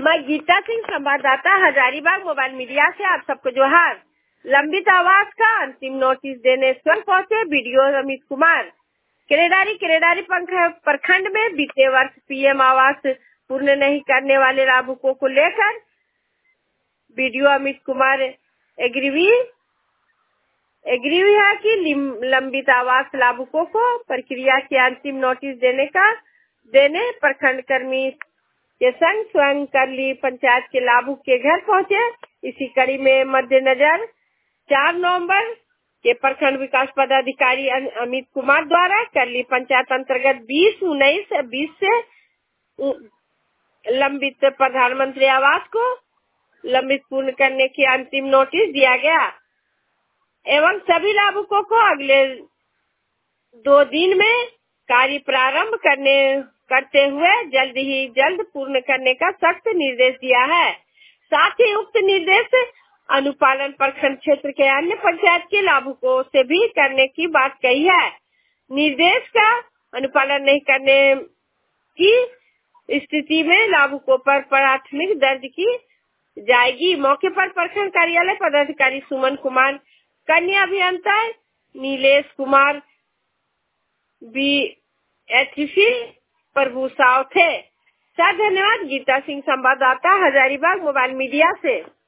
मैं गीता सिंह, संवाददाता, Hazaribagh mobile media से आप सबको जोहार। लंबित आवास का अंतिम नोटिस देने स्वयं पहुंचे बीडीओ अमित कुमार। किरेडारी प्रखंड में बीते वर्ष पीएम आवास पूर्ण नहीं करने वाले लाभुकों को लेकर बीडीओ अमित कुमार एग्री है कि लंबित आवास लाभुकों को प्रक्रिया के अंतिम नोटिस देने प्रखंड कर्मी के संग स्वयं करली पंचायत के लाभुक के घर पहुंचे। इसी कड़ी में मद्देनजर 4 नवंबर के प्रखंड विकास पदाधिकारी अमित कुमार द्वारा करली पंचायत अंतर्गत 20 से लंबित प्रधानमंत्री आवास को लंबित पूर्ण करने की अंतिम नोटिस दिया गया एवं सभी लाभुकों को अगले 2 दिन में कार्य प्रारंभ करते हुए जल्द पूर्ण करने का सख्त निर्देश दिया है। साथ ही उक्त निर्देश अनुपालन प्रखंड क्षेत्र के अन्य पंचायत के लाभुकों से भी करने की बात कही है। निर्देश का अनुपालन नहीं करने की स्थिति में लाभुकों पर प्राथमिक दर्ज की जाएगी। मौके पर प्रखंड कार्यालय पदाधिकारी सुमन कुमार, कन्या अभियंता नीलेश कुमार, BHC प्रभु साव थे। सर धन्यवाद। गीता सिंह, संवाददाता, हजारीबाग मोबाइल मीडिया से।